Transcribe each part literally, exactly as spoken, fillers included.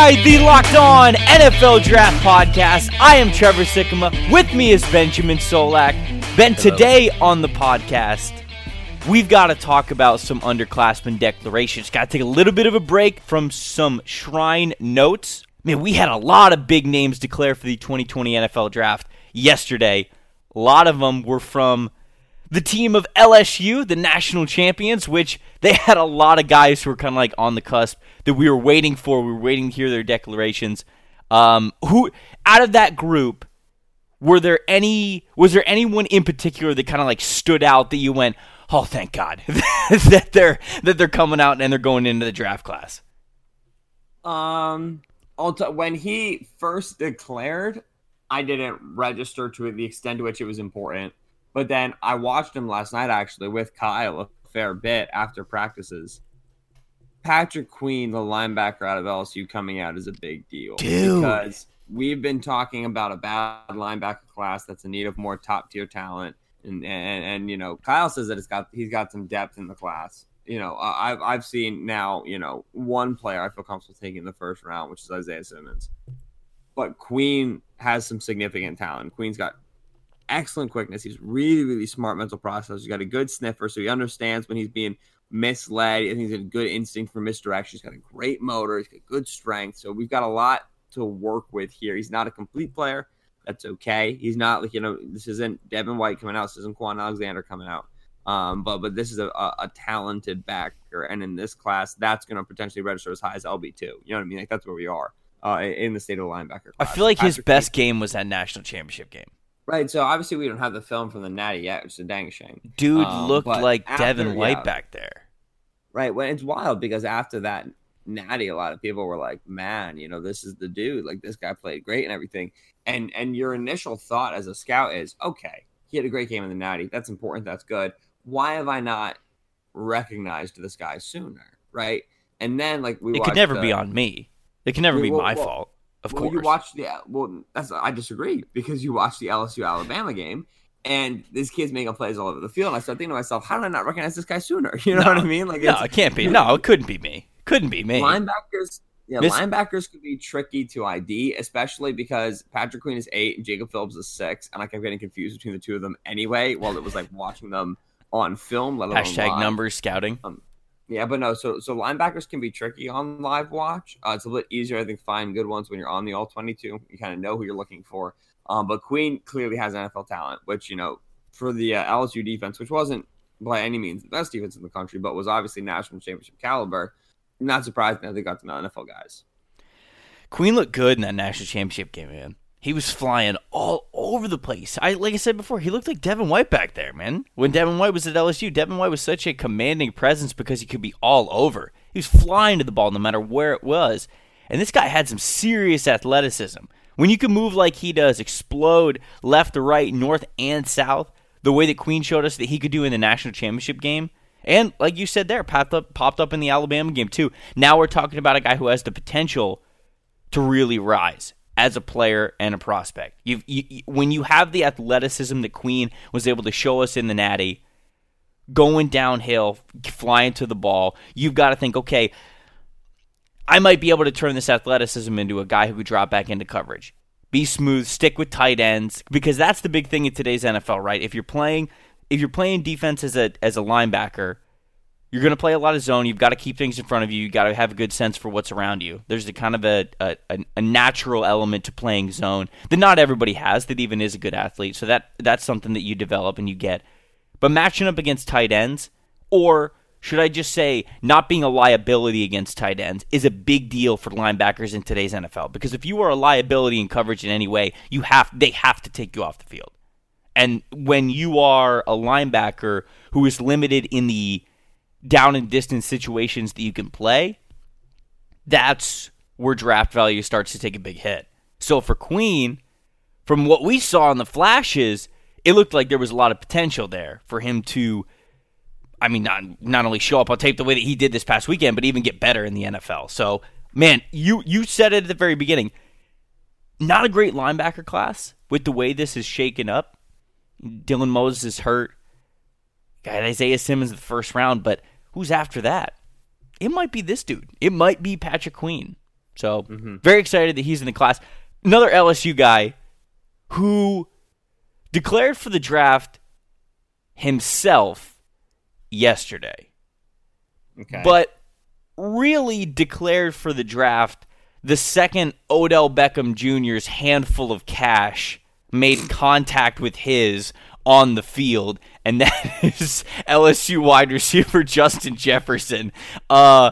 inside the Locked On N F L Draft Podcast. I am Trevor Sikkema. With me is Benjamin Solak. Ben, Hello. Today on the podcast, we've got to talk about some underclassmen declarations. Got to take a little bit of a break from some Shrine notes. Man, we had a lot of big names declare for the twenty twenty N F L Draft yesterday. A lot of them were from the team of L S U, the national champions, which they had a lot of guys who were kind of like on the cusp that we were waiting for. We were waiting to hear their declarations. Um, who out of that group, were there any? Was there anyone in particular that kind of like stood out that you went, "Oh, thank God that they're that they're coming out and they're going into the draft class"? Um, I'll t- when he first declared, I didn't register to the extent to which it was important. But then I watched him last night, actually, with Kyle a fair bit after practices. Patrick Queen, the linebacker out of L S U, coming out is a big deal. Dude. Because we've been talking about a bad linebacker class that's in need of more top-tier talent. And, and, and you know, Kyle says that it's got he's got some depth in the class. You know, I've, I've seen now, you know, one player I feel comfortable taking in the first round, which is Isaiah Simmons. But Queen has some significant talent. Queen's got excellent quickness. He's really, really smart mental process. He's got a good sniffer, so he understands when he's being misled. I think he's got a good instinct for misdirection. He's got a great motor. He's got good strength. So we've got a lot to work with here. He's not a complete player. That's okay. He's not like, you know, this isn't Devin White coming out. This isn't Quan Alexander coming out. Um, but but this is a, a, a talented backer. And in this class, that's going to potentially register as high as L B two. You know what I mean? Like, that's where we are uh, in the state of the linebacker class. I feel like his Patrick best Queen, game was that national championship game. Right, so obviously we don't have the film from the Natty yet, which is a dang shame. Dude um, looked but like after- Devin White yeah. back there. Right, well, it's wild because after that Natty, a lot of people were like, man, you know, this is the dude. Like, this guy played great and everything. And and your initial thought as a scout is, okay, he had a great game in the Natty. That's important. That's good. Why have I not recognized this guy sooner, right? And then, like, we It watched, could never uh, be on me. It could never be well, my well, fault, of well, course. You watched the well. That's I disagree because you watched the L S U Alabama game, and this kid's making plays all over the field. And I started thinking to myself, how did I not recognize this guy sooner? You know No, what I mean? Like, no, it's, it can't be. No, it couldn't be me. Couldn't be me. linebackers. Yeah, Miss- linebackers could be tricky to I D, especially because Patrick Queen is eight and Jacob Phillips is six, and I kept getting confused between the two of them anyway. While it was like watching them on film, let alone Hashtag live. numbers scouting. Um, yeah, but no. So so linebackers can be tricky on live watch. Uh, it's a bit easier, I think, to find good ones when you're on the all twenty-two. You kind of know who you're looking for. Um, but Queen clearly has N F L talent, which, you know, for the uh, L S U defense, which wasn't by any means the best defense in the country, but was obviously national championship caliber. Not surprised that they got some N F L guys. Queen looked good in that national championship game, man. He was flying all over the place. I like I said before, he looked like Devin White back there, man. When Devin White was at L S U, Devin White was such a commanding presence because he could be all over. He was flying to the ball no matter where it was. And this guy had some serious athleticism. When you can move like he does, explode left to right, north and south, the way that Queen showed us that he could do in the national championship game, and like you said there, popped up, popped up in the Alabama game too. Now we're talking about a guy who has the potential to really rise as a player and a prospect. You've, you, you, when you have the athleticism that Queen was able to show us in the Natty, going downhill, flying to the ball, you've got to think, okay, I might be able to turn this athleticism into a guy who could drop back into coverage. Be smooth, stick with tight ends, because that's the big thing in today's N F L, right? If you're playing, if you're playing defense as a as a linebacker, you're going to play a lot of zone. You've got to keep things in front of you. You've got to have a good sense for what's around you. There's a kind of a, a, a natural element to playing zone that not everybody has, that even is a good athlete. So that that's something that you develop and you get. But matching up against tight ends, or should I just say not being a liability against tight ends, is a big deal for linebackers in today's N F L. Because if you are a liability in coverage in any way, you have they have to take you off the field. And when you are a linebacker who is limited in the down and distance situations that you can play, that's where draft value starts to take a big hit. So for Queen, from what we saw in the flashes, it looked like there was a lot of potential there for him to, I mean, not not only show up on tape the way that he did this past weekend, but even get better in the N F L. So, man, you, you said it at the very beginning. Not a great linebacker class with the way this is shaken up. Dylan Moses is hurt. Got Isaiah Simmons in the first round, but who's after that? It might be this dude. It might be Patrick Queen. So Mm-hmm. very excited that he's in the class. Another L S U guy who declared for the draft himself yesterday, Okay. but really declared for the draft the second Odell Beckham Junior's handful of cash made contact with his on the field, and that is L S U wide receiver Justin Jefferson. Uh,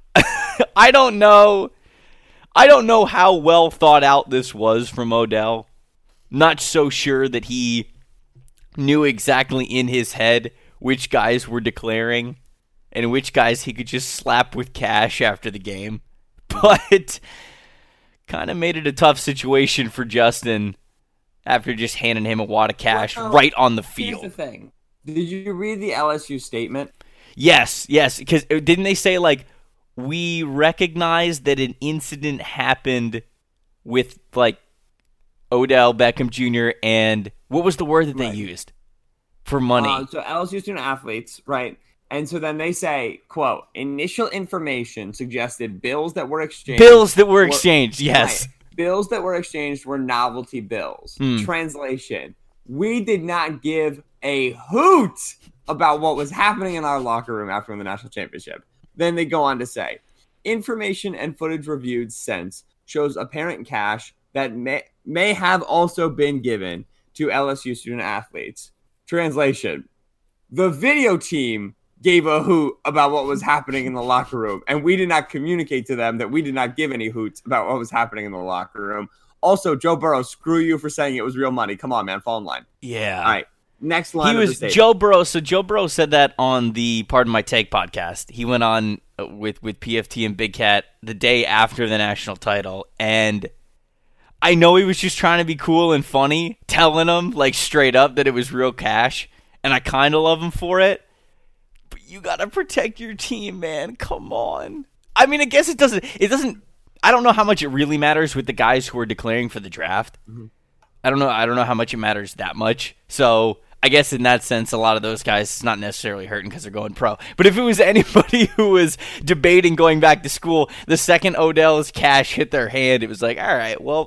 I don't know. I don't know how well thought out this was from Odell. Not so sure that he knew exactly in his head which guys were declaring and which guys he could just slap with cash after the game. But kind of made it a tough situation for Justin after just handing him a wad of cash Well, right on the Here's field. the thing. Did you read the L S U statement? Yes, yes, because didn't they say, like, we recognize that an incident happened with, like, Odell Beckham Junior and what was the word that they Right. used for money? Uh, so L S U student athletes, right? And so then they say, quote, initial information suggested bills that were exchanged. Bills that were exchanged, yes. Right. Bills that were exchanged were novelty bills. Hmm. Translation, we did not give a hoot about what was happening in our locker room after winning the national championship. Then they go on to say, information and footage reviewed since shows apparent cash that may, may have also been given to L S U student athletes. Translation, the video team gave a hoot about what was happening in the locker room, and we did not communicate to them that we did not give any hoots about what was happening in the locker room. Also, Joe Burrow, screw you for saying it was real money. Come on, man, fall in line. Yeah. All right, next line He of was the statement. Joe Burrow. So Joe Burrow said that on the Pardon My Take podcast. He went on uh, with with P F T and Big Cat the day after the national title, and I know he was just trying to be cool and funny, telling them like straight up that it was real cash, and I kind of love him for it. But you gotta protect your team, man. Come on. I mean, I guess it doesn't. It doesn't. I don't know how much it really matters with the guys who are declaring for the draft. Mm-hmm. I don't know. I don't know how much it matters that much. So I guess in that sense, a lot of those guys, it's not necessarily hurting because they're going pro. But if it was anybody who was debating going back to school, the second Odell's cash hit their hand, it was like, all right, well,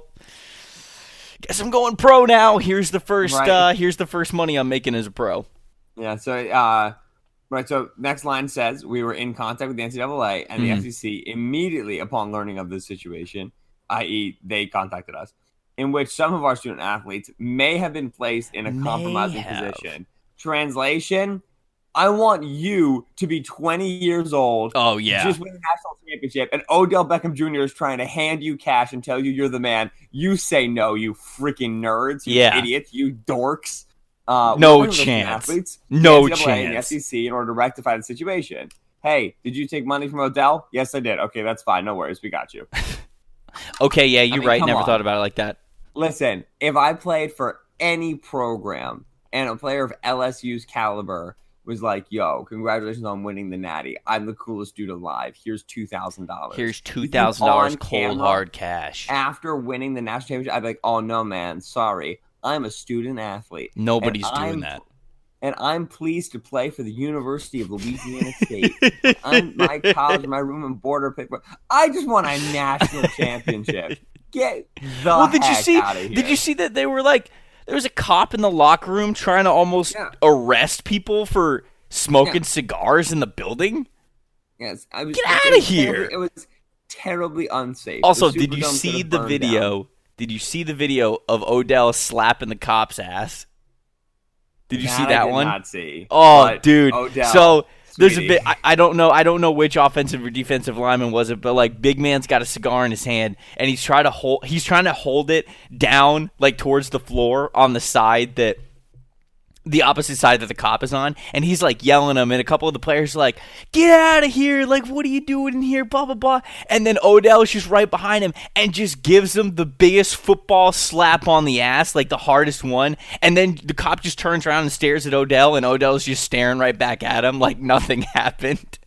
guess I'm going pro now. Here's the first. Right. Uh, here's the first money I'm making as a pro. Yeah, so uh, right. So next line says we were in contact with the N C double A and the Mhm. F C C immediately upon learning of this situation, that is, they contacted us, in which some of our student athletes may have been placed in a May compromising have. position. Translation: I want you to be twenty years old. Oh yeah. Just win the national championship, and Odell Beckham Junior is trying to hand you cash and tell you you're the man. You say no, you freaking nerds, you Yeah. idiots, you dorks. Uh, No we're one of those chance. Athletes, No the N C double A and the chance. F C C in order to rectify the situation. Hey, did you take money from Odell? Yes, I did. Okay, that's fine. No worries. We got you. Okay, yeah, you're mean, right. come Never on. thought about it like that. Listen, if I played for any program and a player of L S U's caliber was like, yo, congratulations on winning the Natty. I'm the coolest dude alive. Here's two thousand dollars. Here's two thousand dollars on cold camera, hard cash. After winning the national championship, I'd be like, oh, no, man. Sorry. I'm a student athlete. Nobody's And doing I'm- that. And I'm pleased to play for the University of Louisiana State. I'm my college, my room and board are paid for. I just won a national championship. Get the Well, did you heck see? out of here. Did you see that they were like there was a cop in the locker room trying to almost Yeah. arrest people for smoking Yeah. cigars in the building? Yes, I was, Get it outta was here. terribly- It was terribly unsafe. Also, The did you Superdome see could've the burned video? down. Did you see the video of Odell slapping the cop's ass? Did you see I that did one? Not see. Oh, But dude. Odell, so there's a sweetie. bit. I, I don't know. I don't know which offensive or defensive lineman was it, but like big man's got a cigar in his hand, and he's trying to hold. He's trying to hold it down, like towards the floor on the side that. The opposite side that the cop is on, and he's like yelling him, and a couple of the players are like, "Get out of here! Like, what are you doing in here?" Blah blah blah. And then Odell's just right behind him and just gives him the biggest football slap on the ass, like the hardest one. And then the cop just turns around and stares at Odell, and Odell's just staring right back at him like nothing happened.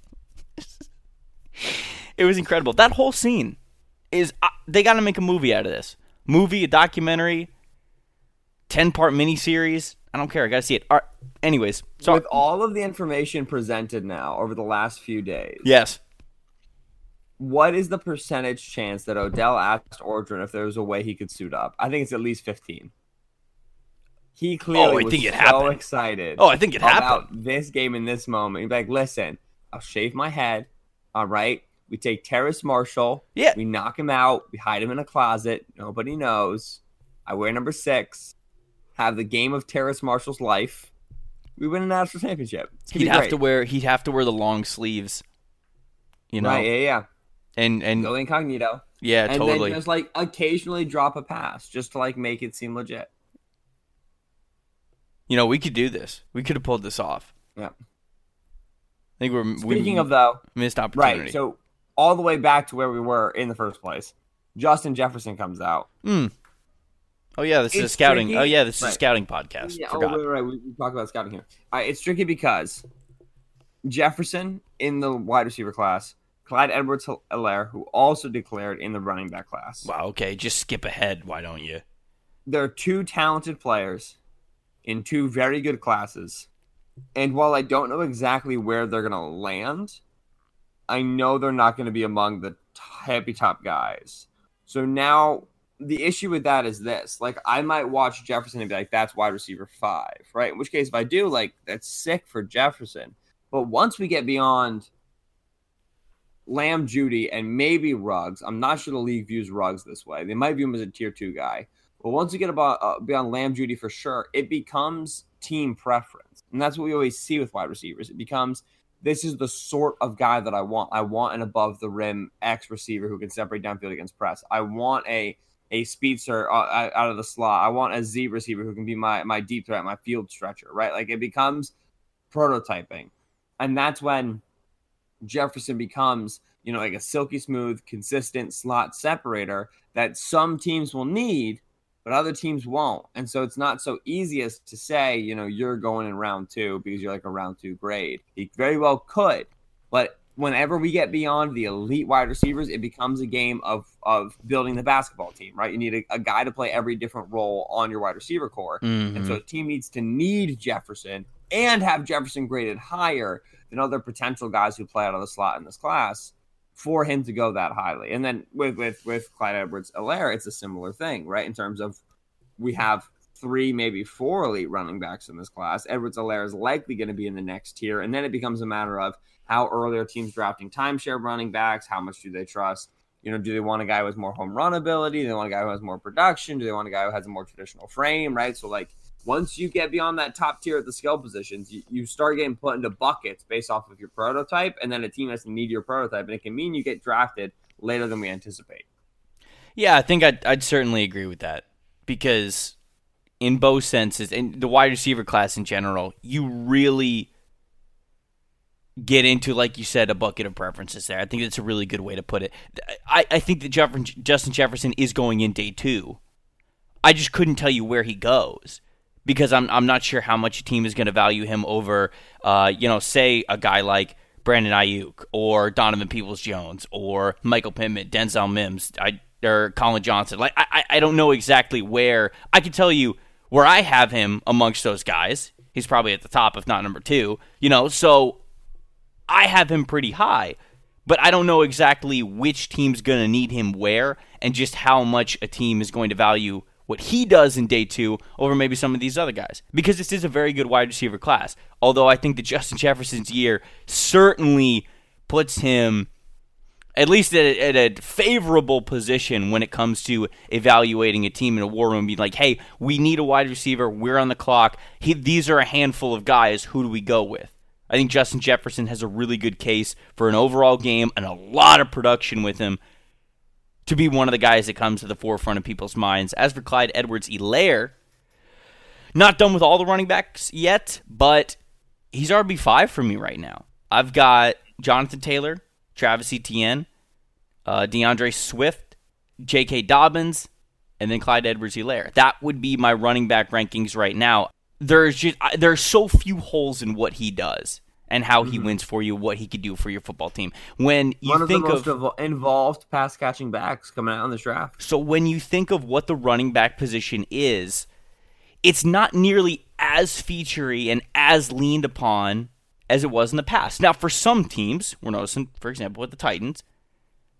It was incredible. That whole scene is uh, they got to make a movie out of this. Movie, a documentary, ten-part miniseries. I don't care. I got to see it. All right. Anyways. So, With all of the information presented now over the last few days, yes. what is the percentage chance that Odell asked Orgeron if there was a way he could suit up? I think it's at least fifteen. He clearly Oh, I was think it so happened. excited. Oh, I think it about happened. this game in this moment. He'd be like, listen, I'll shave my head. All right. We take Terrace Marshall. Yeah. We knock him out. We hide him in a closet. Nobody knows. I wear number six. Have the game of Terrace Marshall's life. We win a national championship. He'd have to wear he'd have to wear the long sleeves. You know? Right, yeah, yeah. And and go incognito. Yeah, and totally. And then just like occasionally drop a pass just to like make it seem legit. You know, we could do this. We could have pulled this off. Yeah. I think we're Speaking we of though, missed opportunity. Right. So all the way back to where we were in the first place, Justin Jefferson comes out. Mm. Oh yeah, this It's is a scouting. tricky. Oh yeah, this is Right. a scouting podcast. Yeah, Forgot. oh, right, right. We, we talk about scouting here. All right, it's tricky because Jefferson in the wide receiver class, Clyde Edwards-Helaire, who also declared in the running back class. Wow. Okay, just skip ahead. Why don't you? There are two talented players in two very good classes. And while I don't know exactly where they're going to land, I know they're not going to be among the happy top guys. So now the issue with that is this. Like, I might watch Jefferson and be like, that's wide receiver five, right? In which case, if I do, like, that's sick for Jefferson. But once we get beyond Lamb, Judy, and maybe Ruggs, I'm not sure the league views Ruggs this way. They might view him as a tier two guy. But once you get about uh, beyond Lamb, Judy for sure, it becomes team preference. And that's what we always see with wide receivers. It becomes, this is the sort of guy that I want. I want an above-the-rim X receiver who can separate downfield against press. I want a a speedster uh, out of the slot. I want a Z receiver who can be my, my deep threat, my field stretcher, right? Like, it becomes prototyping. And that's when Jefferson becomes, you know, like a silky smooth, consistent slot separator that some teams will need, but other teams won't. And so it's not so easy as to say, you know, you're going in round two because you're like a round two grade. He very well could, but whenever we get beyond the elite wide receivers, it becomes a game of of building the basketball team, right? You need a, a guy to play every different role on your wide receiver core. Mm-hmm. And so a team needs to need Jefferson and have Jefferson graded higher than other potential guys who play out of the slot in this class for him to go that highly. And then with with with Clyde Edwards-Helaire, it's a similar thing, right? In terms of we have three, maybe four elite running backs in this class. Edwards-Helaire is likely going to be in the next tier. And then it becomes a matter of how early are teams drafting timeshare running backs? How much do they trust? You know, do they want a guy with more home run ability? Do they want a guy who has more production? Do they want a guy who has a more traditional frame, right? So, like, once you get beyond that top tier at the skill positions, you, you start getting put into buckets based off of your prototype, and then a team has to need your prototype, and it can mean you get drafted later than we anticipate. Yeah, I think I'd, I'd certainly agree with that because in both senses, and the wide receiver class in general, you really get into, like you said, a bucket of preferences there. I think that's a really good way to put it. I, I think that Jeff- Justin Jefferson is going in day two. I just couldn't tell you where he goes because I'm I'm not sure how much a team is going to value him over, uh, you know, say a guy like Brandon Ayuk or Donovan Peoples-Jones or Michael Pittman, Denzel Mims, I, or Colin Johnson. Like I I don't know exactly where. I can tell you where I have him amongst those guys. He's probably at the top, if not number two. You know, so I have him pretty high, but I don't know exactly which team's going to need him where and just how much a team is going to value what he does in day two over maybe some of these other guys. Because this is a very good wide receiver class. Although I think that Justin Jefferson's year certainly puts him at least at a, at a favorable position when it comes to evaluating a team in a war room. Be like, hey, we need a wide receiver. We're on the clock. He, these are a handful of guys. Who do we go with? I think Justin Jefferson has a really good case for an overall game and a lot of production with him to be one of the guys that comes to the forefront of people's minds. As for Clyde Edwards-Helaire, not done with all the running backs yet, but he's R B five for me right now. I've got Jonathan Taylor, Travis Etienne, uh, DeAndre Swift, J K. Dobbins, and then Clyde Edwards-Helaire. That would be my running back rankings right now. There's just there are so few holes in what he does and how he mm-hmm. wins for you, what he could do for your football team. When you One of think the most of involved pass catching backs coming out in this draft. So when you think of what the running back position is, it's not nearly as featurey and as leaned upon as it was in the past. Now, for some teams, we're noticing, for example, with the Titans,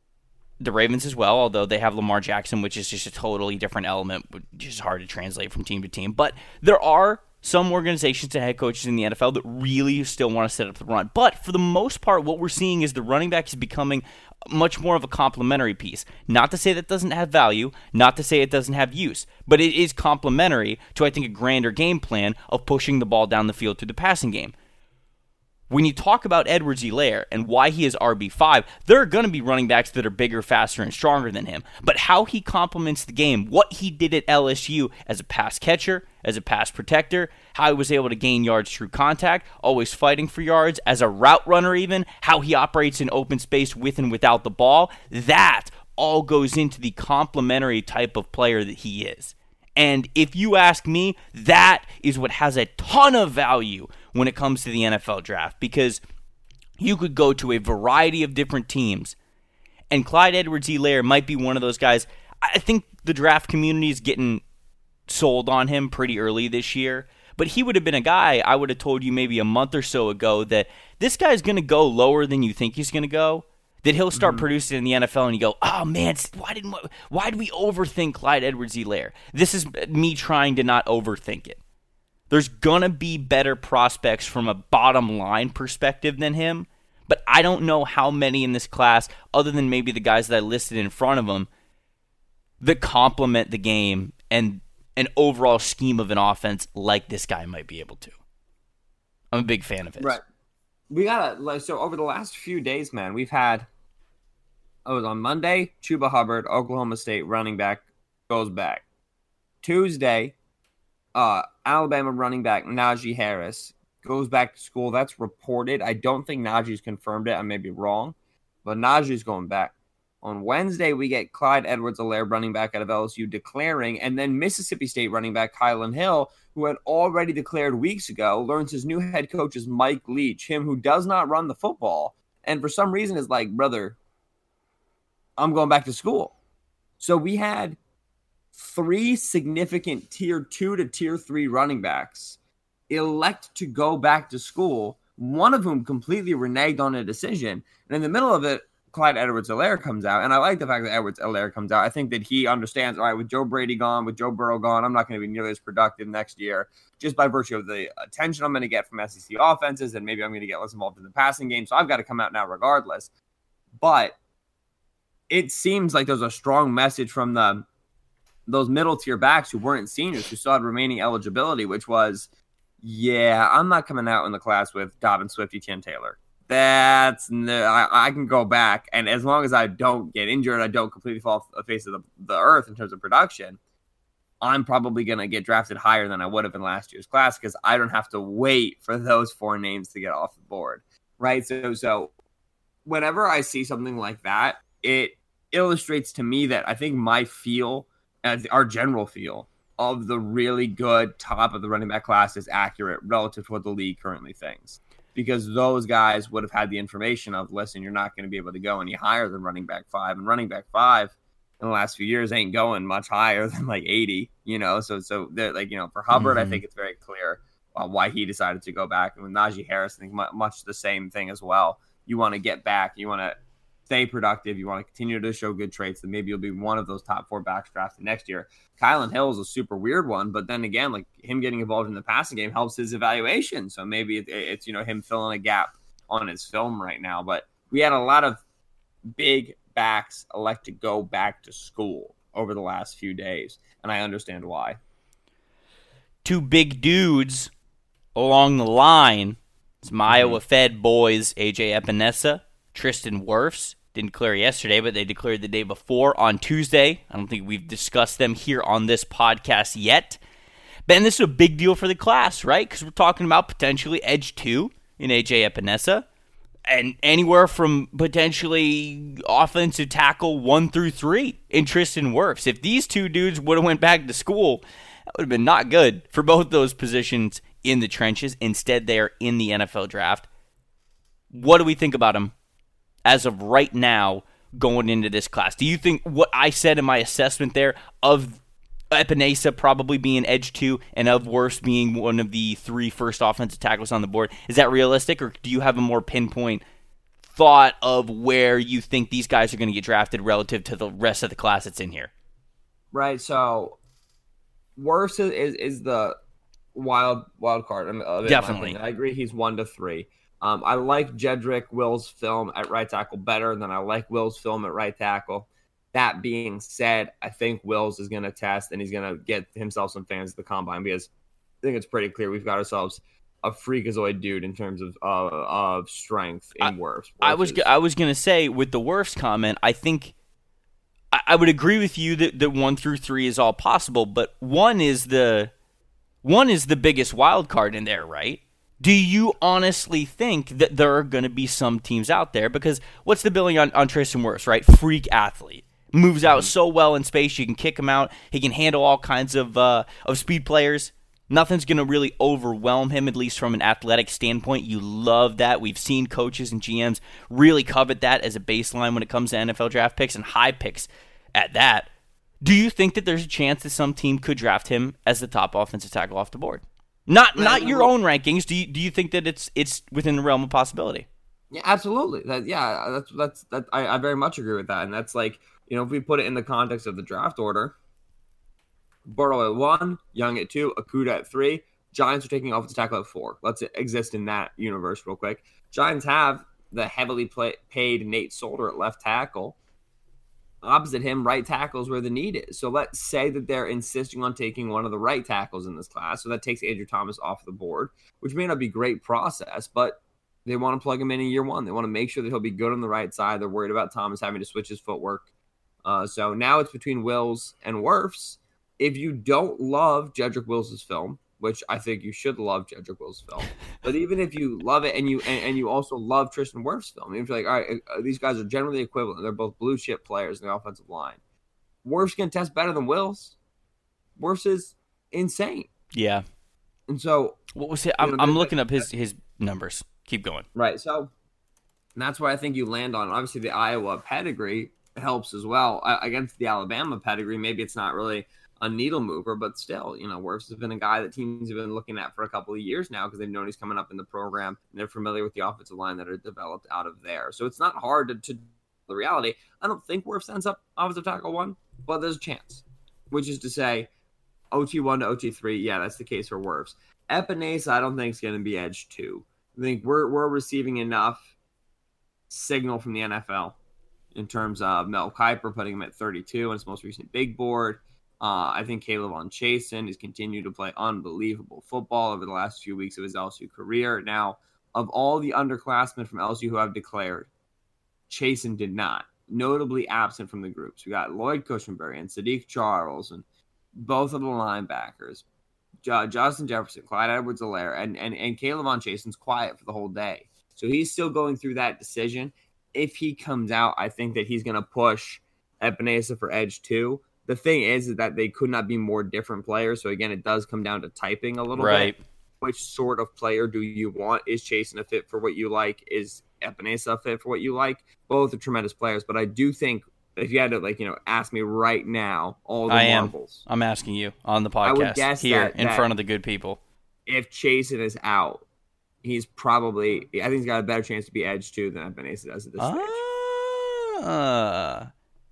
the Ravens as well, although they have Lamar Jackson, which is just a totally different element, which is hard to translate from team to team. But there are some organizations and head coaches in the N F L that really still want to set up the run. But for the most part, what we're seeing is the running back is becoming much more of a complementary piece. Not to say that doesn't have value, not to say it doesn't have use, but it is complementary to, I think, a grander game plan of pushing the ball down the field through the passing game. When you talk about Edwards-Helaire and why he is R B five, there are going to be running backs that are bigger, faster, and stronger than him. But how he complements the game, what he did at L S U as a pass catcher, as a pass protector, how he was able to gain yards through contact, always fighting for yards, as a route runner even, how he operates in open space with and without the ball, that all goes into the complementary type of player that he is. And if you ask me, that is what has a ton of value when it comes to the N F L draft, because you could go to a variety of different teams, and Clyde Edwards-Helaire might be one of those guys. I think the draft community is getting sold on him pretty early this year, but he would have been a guy I would have told you maybe a month or so ago that this guy's going to go lower than you think he's going to go, that he'll start mm-hmm. producing in the N F L, and you go, oh man, why didn't why did we overthink Clyde Edwards-Helaire? This is me trying to not overthink it. There's going to be better prospects from a bottom line perspective than him, but I don't know how many in this class, other than maybe the guys that I listed in front of him, that complement the game and an overall scheme of an offense like this guy might be able to. I'm a big fan of his. Right. We got to, so over the last few days, man, we've had, oh, it was on Monday, Chuba Hubbard, Oklahoma State running back, goes back. Tuesday, uh, Alabama running back Najee Harris goes back to school. That's reported. I don't think Najee's confirmed it. I may be wrong, but Najee's going back. On Wednesday, we get Clyde Edwards-Helaire, running back out of L S U, declaring, and then Mississippi State running back Kylan Hill, who had already declared weeks ago, learns his new head coach is Mike Leach, him who does not run the football, and for some reason is like, brother, I'm going back to school. So we had three significant tier two to tier three running backs elect to go back to school, one of whom completely reneged on a decision. And in the middle of it, Clyde Edwards-Helaire comes out, and I like the fact that Edwards-Helaire comes out. I think that he understands, all right, with Joe Brady gone, with Joe Burrow gone, I'm not going to be nearly as productive next year, just by virtue of the attention I'm going to get from S E C offenses, and maybe I'm going to get less involved in the passing game, so I've got to come out now regardless. But it seems like there's a strong message from the those middle-tier backs who weren't seniors, who still had remaining eligibility, which was, yeah, I'm not coming out in the class with Dobbin, Swift, Etienne Taylor. That's no, I, I can go back, and as long as I don't get injured, I don't completely fall off the face of the, the earth in terms of production, I'm probably going to get drafted higher than I would have in last year's class because I don't have to wait for those four names to get off the board, right? So, so whenever I see something like that, it illustrates to me that I think my feel, as our general feel of the really good top of the running back class is accurate relative to what the league currently thinks. Because those guys would have had the information of, listen, you're not going to be able to go any higher than running back five. And running back five in the last few years ain't going much higher than like eighty, you know? So, so they're like, you know, for Hubbard, mm-hmm. I think it's very clear uh, why he decided to go back. And with Najee Harris, I think much the same thing as well. You want to get back. You want to stay productive. You want to continue to show good traits. And maybe you'll be one of those top four backs drafted next year. Kylan Hill is a super weird one, but then again, like him getting involved in the passing game helps his evaluation. So maybe it, it's, you know, him filling a gap on his film right now. But we had a lot of big backs elect to go back to school over the last few days, and I understand why. Two big dudes along the line. It's my mm-hmm. Iowa Fed boys, A J Epinesa, Tristan Wirfs. Didn't declare yesterday, but they declared the day before on Tuesday. I don't think we've discussed them here on this podcast yet. Ben, this is a big deal for the class, right? Because we're talking about potentially edge two in A J Epinesa, and anywhere from potentially offensive tackle one through three in Tristan Wirfs. If these two dudes would have went back to school, that would have been not good for both those positions in the trenches. Instead, they are in the N F L draft. What do we think about them as of right now going into this class? Do you think what I said in my assessment there of Epinesa probably being edge two and of Wirfs being one of the three first offensive tackles on the board, is that realistic, or do you have a more pinpoint thought of where you think these guys are going to get drafted relative to the rest of the class that's in here. Right. So, Wirfs is, is, is the wild wild card. I mean, Definitely. I agree he's one to three. Um, I like Jedrick Will's film at right tackle better than I like Will's film at right tackle. That being said, I think Wills is going to test and he's going to get himself some fans at the combine because I think it's pretty clear we've got ourselves a freakazoid dude in terms of uh, of strength in Wirfs. I was I was going to say with the Wirfs comment, I think I, I would agree with you that, that one through three is all possible, but one is the one is the biggest wild card in there, right? Do you honestly think that there are going to be some teams out there? Because what's the billing on, on Tristan Wirfs, right? Freak athlete. Moves out so well in space, you can kick him out. He can handle all kinds of uh, of speed players. Nothing's going to really overwhelm him, at least from an athletic standpoint. You love that. We've seen coaches and G Ms really covet that as a baseline when it comes to N F L draft picks and high picks at that. Do you think that there's a chance that some team could draft him as the top offensive tackle off the board? Not not your own rankings. Do you do you think that it's it's within the realm of possibility? Yeah, absolutely. That yeah, that's that's that. I, I very much agree with that, and that's like you know if we put it in the context of the draft order, Burrow at one, Young at two, Okudah at three. Giants are taking offensive tackle at four. Let's exist in that universe real quick. Giants have the heavily play, paid Nate Solder at left tackle. Opposite him, right tackle is where the need is. So let's say that they're insisting on taking one of the right tackles in this class. So that takes Andrew Thomas off the board, which may not be a great process, but they want to plug him in in year one. They want to make sure that he'll be good on the right side. They're worried about Thomas having to switch his footwork. Uh, so now it's between Wills and Wirfs. If you don't love Jedrick Wills' film, which I think you should love Jedrick Wills' film, but even if you love it and you and, and you also love Tristan Wirfs' film, if you're like, all right, uh, these guys are generally equivalent. They're both blue chip players in the offensive line. Wirfs can test better than Wills. Wirfs is insane. Yeah. And so what was it? I'm, know, I'm looking up his his numbers. Keep going. Right. So that's where I think you land on. Obviously, the Iowa pedigree helps as well. Uh, against the Alabama pedigree, maybe it's not really a needle mover, but still, you know, Wirfs has been a guy that teams have been looking at for a couple of years now because they've known he's coming up in the program and they're familiar with the offensive line that are developed out of there. So it's not hard to, to the reality. I don't think Wirfs ends up offensive tackle one, but there's a chance, which is to say O T one to O T three. Yeah, that's the case for Wirfs. Epinesa, I don't think is going to be edge two. I think we're, we're receiving enough signal from the N F L in terms of Mel Kiper putting him at thirty-two on his most recent big board. Uh, I think K'Lavon Chaisson has continued to play unbelievable football over the last few weeks of his L S U career. Now, of all the underclassmen from L S U who have declared, Chaisson did not. Notably absent from the groups. We got Lloyd Cushenberry and Sadiq Charles and both of the linebackers. J- Justin Jefferson, Clyde Edwards-Helaire, and, and, and K'Lavon Chaisson's quiet for the whole day. So he's still going through that decision. If he comes out, I think that he's going to push Epinesa for edge two. The thing is, is that they could not be more different players. So, again, it does come down to typing a little right. bit. Which sort of player do you want? Is Chaisson a fit for what you like? Is Epinesa a fit for what you like? Both are tremendous players. But I do think if you had to, like, you know, ask me right now, all the I marbles. am. I'm asking you on the podcast I would guess here that, in that front of the good people. If Chaisson is out, he's probably – I think he's got a better chance to be edge two than Epinesa does at this uh, stage. Uh,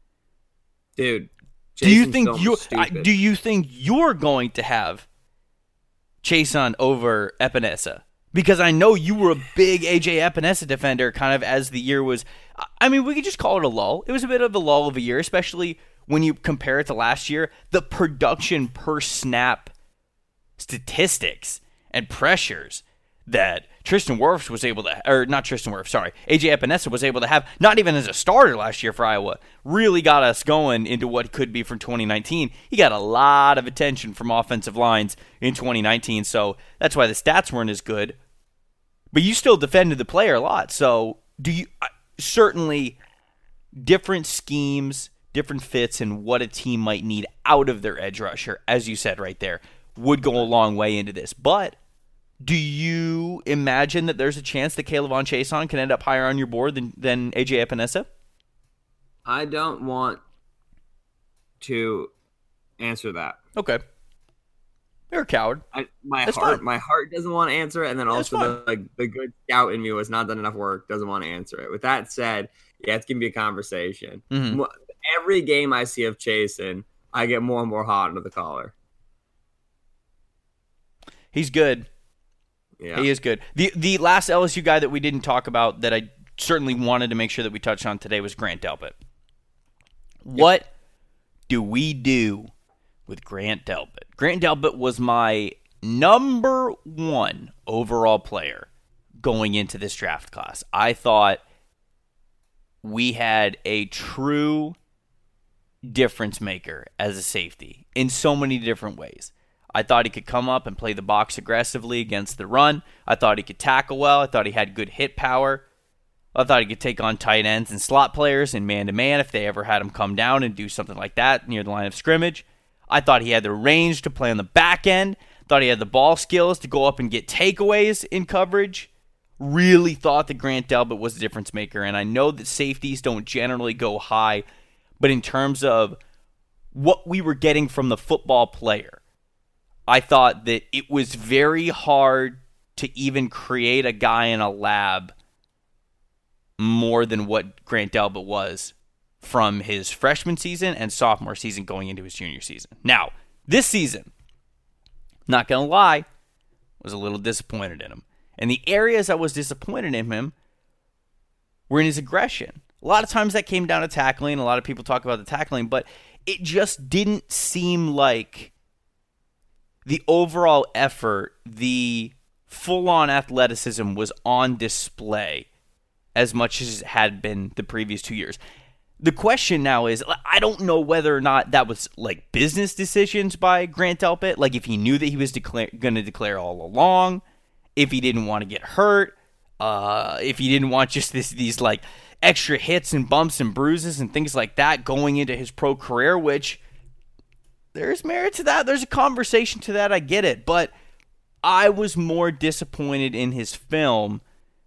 Dude. Do you think you do you think you're going to have Chaisson over Epinesa? Because I know you were a big A J Epinesa defender kind of as the year was. I mean, we could just call it a lull. It was a bit of a lull of a year, especially when you compare it to last year. The production per snap statistics and pressures that Tristan Wirfs was able to, or not Tristan Wirfs, sorry, A J Epinesa was able to have, not even as a starter last year for Iowa, really got us going into what could be from twenty nineteen. He got a lot of attention from offensive lines in twenty nineteen, so that's why the stats weren't as good. But you still defended the player a lot, so do you, certainly different schemes, different fits, and what a team might need out of their edge rusher, as you said right there, would go a long way into this. But do you imagine that there's a chance that K'Lavon Chaisson can end up higher on your board than, than A J Epinesa? I don't want to answer that. Okay. You're a coward. I, my That's heart, fine. my heart doesn't want to answer it, and then That's also fine. the like the good scout in me was not done enough work, doesn't want to answer it. With that said, yeah, it's gonna be a conversation. Mm-hmm. Every game I see of Chasen, I get more and more hot under the collar. He's good. Yeah, He is good. The the last L S U guy that we didn't talk about that I certainly wanted to make sure that we touched on today was Grant Delpit. What yep. do we do with Grant Delpit? Grant Delpit was my number one overall player going into this draft class. I thought we had a true difference maker as a safety in so many different ways. I thought he could come up and play the box aggressively against the run. I thought he could tackle well. I thought he had good hit power. I thought he could take on tight ends and slot players in man-to-man if they ever had him come down and do something like that near the line of scrimmage. I thought he had the range to play on the back end. Thought he had the ball skills to go up and get takeaways in coverage. Really thought that Grant Delpit was a difference maker, and I know that safeties don't generally go high, but in terms of what we were getting from the football player, I thought that it was very hard to even create a guy in a lab more than what Grant Delpit was from his freshman season and sophomore season going into his junior season. Now, this season, not going to lie, was a little disappointed in him. And the areas I was disappointed in him were in his aggression. A lot of times that came down to tackling. A lot of people talk about the tackling, but it just didn't seem like the overall effort, the full-on athleticism was on display as much as it had been the previous two years. The question now is, I don't know whether or not that was like business decisions by Grant Delpit, like if he knew that he was decla- going to declare all along, if he didn't want to get hurt, uh, if he didn't want just this these like extra hits and bumps and bruises and things like that going into his pro career, which there's merit to that. There's a conversation to that. I get it. But I was more disappointed in his film.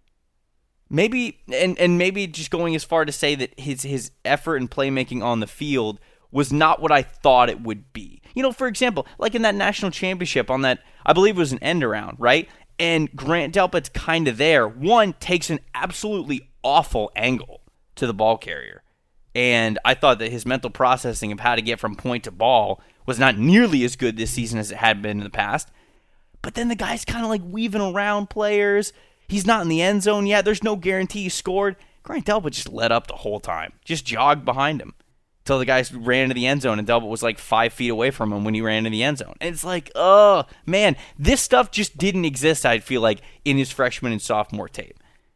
Maybe, and, and maybe just going as far to say that his, his effort and playmaking on the field was not what I thought it would be. You know, for example, like in that national championship on that, I believe it was an end around, right? And Grant Delpit's kind of there. One, takes an absolutely awful angle to the ball carrier. And I thought that his mental processing of how to get from point to ball was not nearly as good this season as it had been in the past. But then the guy's kind of like weaving around players. He's not in the end zone yet. There's no guarantee he scored. Grant Delpit just let up the whole time. Just jogged behind him until the guy ran into the end zone and Delpit was like five feet away from him when he ran into the end zone. And it's like, oh, man, this stuff just didn't exist, I feel like, in his freshman and sophomore tape.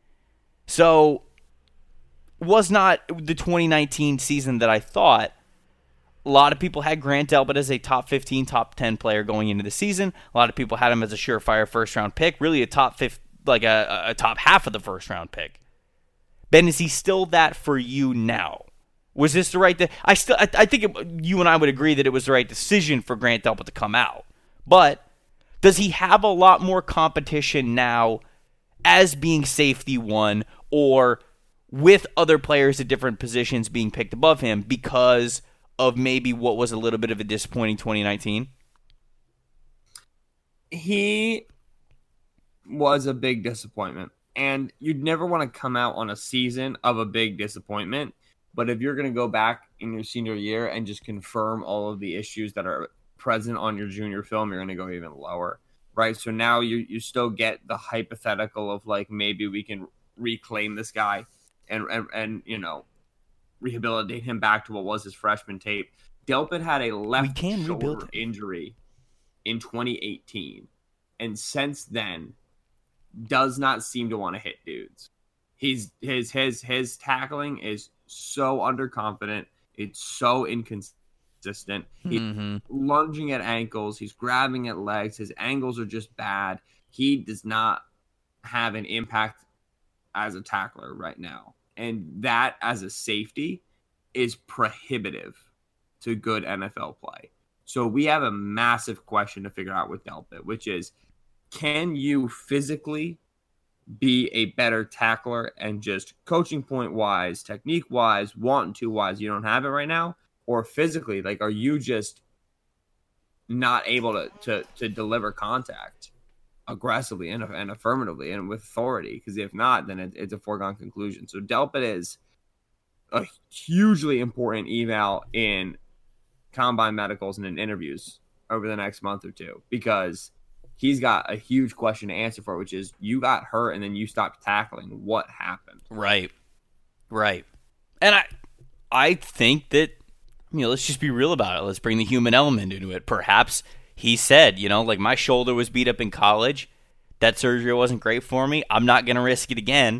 So, was not the twenty nineteen season that I thought. A lot of people had Grant Delpit as a top fifteen, top ten player going into the season. A lot of people had him as a surefire first-round pick, really a top fifth, like a, a top half of the first-round pick. Ben, is he still that for you now? Was this the right? De- I still, I, I think it, you and I would agree that it was the right decision for Grant Delpit to come out. But does he have a lot more competition now as being safety one, or with other players at different positions being picked above him because of maybe what was a little bit of a disappointing twenty nineteen? He was a big disappointment. And you'd never want to come out on a season of a big disappointment. But if you're going to go back in your senior year and just confirm all of the issues that are present on your junior film, you're going to go even lower, right? So now you you still get the hypothetical of like, maybe we can reclaim this guy and, and, and you know, rehabilitate him back to what was his freshman tape. Delpit had a left shoulder injury in twenty eighteen. And since then, does not seem to want to hit dudes. He's his his his tackling is so underconfident. It's so inconsistent. He's mm-hmm. lunging at ankles. He's grabbing at legs. His angles are just bad. He does not have an impact as a tackler right now. And that, as a safety, is prohibitive to good N F L play. So we have a massive question to figure out with Delpit, which is, can you physically be a better tackler and just coaching point wise, technique wise, wanting to wise, you don't have it right now? Or physically, like, are you just not able to to, to deliver contact aggressively and, and affirmatively and with authority, because if not, then it, it's a foregone conclusion. So Delpit is a hugely important eval in combine medicals and in interviews over the next month or two, because he's got a huge question to answer for, which is, you got hurt and then you stopped tackling. What happened? Right. Right. And I I think that, you know, let's just be real about it. Let's bring the human element into it. Perhaps he said, you know, like, my shoulder was beat up in college. That surgery wasn't great for me. I'm not going to risk it again.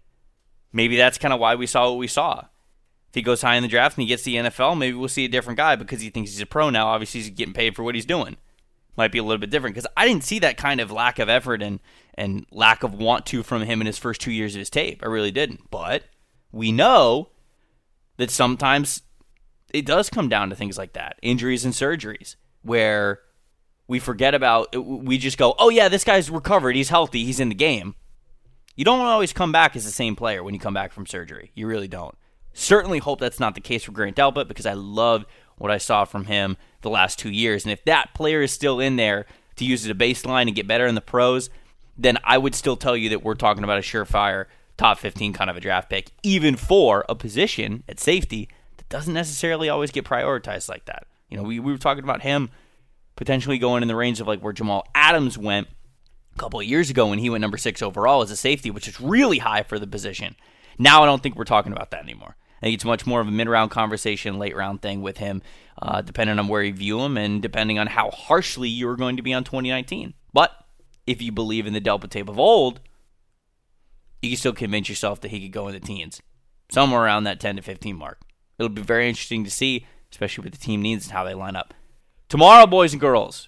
Maybe that's kind of why we saw what we saw. If he goes high in the draft and he gets the N F L, maybe we'll see a different guy because he thinks he's a pro now. Obviously, he's getting paid for what he's doing. Might be a little bit different, because I didn't see that kind of lack of effort and, and lack of want to from him in his first two years of his tape. I really didn't. But we know that sometimes it does come down to things like that, injuries and surgeries, where we forget about, we just go, oh yeah, this guy's recovered, he's healthy, he's in the game. You don't always come back as the same player when you come back from surgery. You really don't. Certainly hope that's not the case for Grant Delpit, because I loved what I saw from him the last two years. And if that player is still in there to use as a baseline and get better in the pros, then I would still tell you that we're talking about a surefire top fifteen kind of a draft pick, even for a position at safety that doesn't necessarily always get prioritized like that. You know, we, we were talking about him potentially going in the range of like where Jamal Adams went a couple of years ago when he went number six overall as a safety, which is really high for the position. Now I don't think we're talking about that anymore. I think it's much more of a mid-round conversation, late-round thing with him, uh, depending on where you view him and depending on how harshly you're going to be on twenty nineteen. But if you believe in the Delpit tape of old, you can still convince yourself that he could go in the teens, somewhere around that ten to fifteen mark. It'll be very interesting to see, especially with the team needs and how they line up. Tomorrow, boys and girls,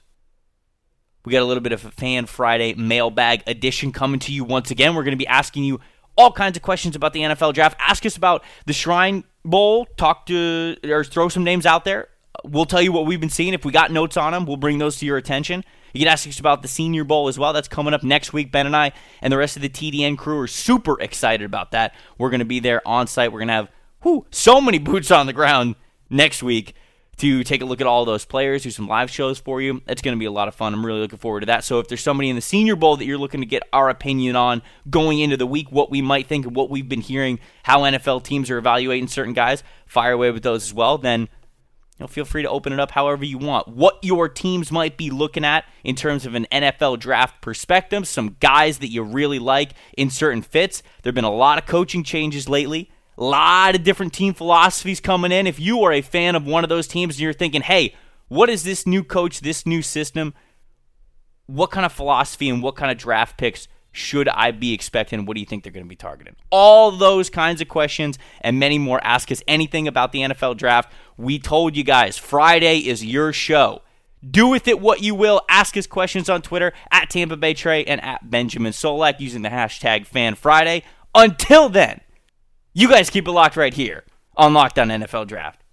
we got a little bit of a Fan Friday mailbag edition coming to you once again. We're going to be asking you all kinds of questions about the N F L draft. Ask us about the Shrine Bowl. Talk to, or throw some names out there. We'll tell you what we've been seeing. If we got notes on them, we'll bring those to your attention. You can ask us about the Senior Bowl as well. That's coming up next week. Ben and I and the rest of the T D N crew are super excited about that. We're going to be there on site. We're going to have whew, so many boots on the ground next week to take a look at all those players, do some live shows for you. It's going to be a lot of fun. I'm really looking forward to that. So if there's somebody in the Senior Bowl that you're looking to get our opinion on going into the week, what we might think of what we've been hearing, how N F L teams are evaluating certain guys, fire away with those as well, then you know, feel free to open it up however you want. What your teams might be looking at in terms of an N F L draft perspective, some guys that you really like in certain fits. There have been a lot of coaching changes lately. A lot of different team philosophies coming in. If you are a fan of one of those teams and you're thinking, hey, what is this new coach, this new system? What kind of philosophy and what kind of draft picks should I be expecting? What do you think they're going to be targeting? All those kinds of questions and many more. Ask us anything about the N F L draft. We told you guys, Friday is your show. Do with it what you will. Ask us questions on Twitter, at Tampa Bay Trey and at Benjamin Solak using the hashtag FanFriday. Until then, you guys keep it locked right here on Locked On N F L Draft.